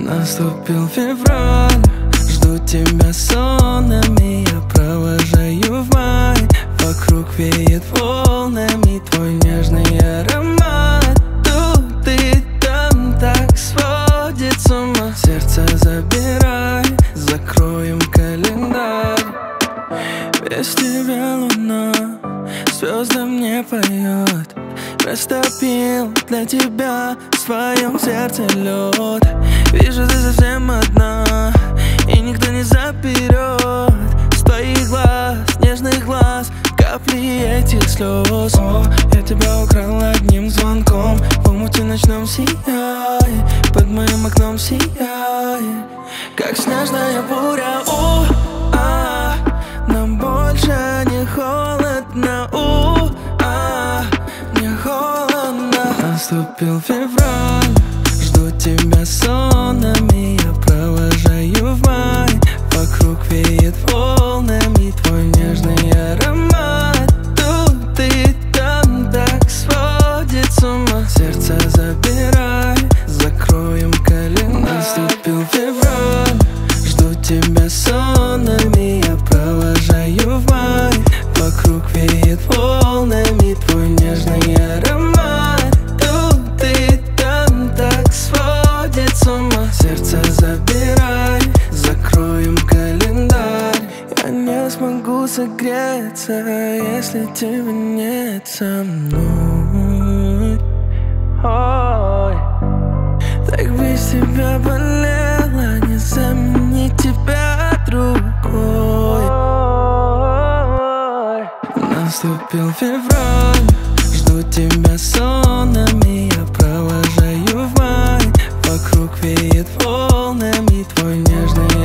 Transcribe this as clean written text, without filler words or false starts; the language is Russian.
Наступил февраль, жду тебя сонами, я провожаю в май. Вокруг веет волнами твой нежный аромат. Тут и там так сводит с ума. Сердце забирай, закроем календарь. Без тебя луна, звезды мне поет. Растопил для тебя в своем сердце лед. Вижу, ты совсем одна, и никто не заберет с твоих глаз, нежных глаз, капли этих слез. О, я тебя украл одним звонком, в омуте ночном сияй, под моим окном сияй, как снежная буря. Нам больше не холодно. Не холодно. Наступил февраль, жду тебя сонами, я провожаю в май. Вокруг веет волнами твой нежный аромат. Тут и там так сводит с ума. Сердце забирай, закроем календарь. Наступил февраль, жду тебя сонами, я провожаю в май. Вокруг веет волнами твой нежный аромат. Тут и там так сводит с ума. Сердце забирай, закроем календарь. Я не смогу согреться, если тебя нет со мной. Ой, так без тебя болело, не заменить тебя другой. Наступил февраль, жду тебя сонами, я провожаю в май. Вокруг веет волнами твой нежный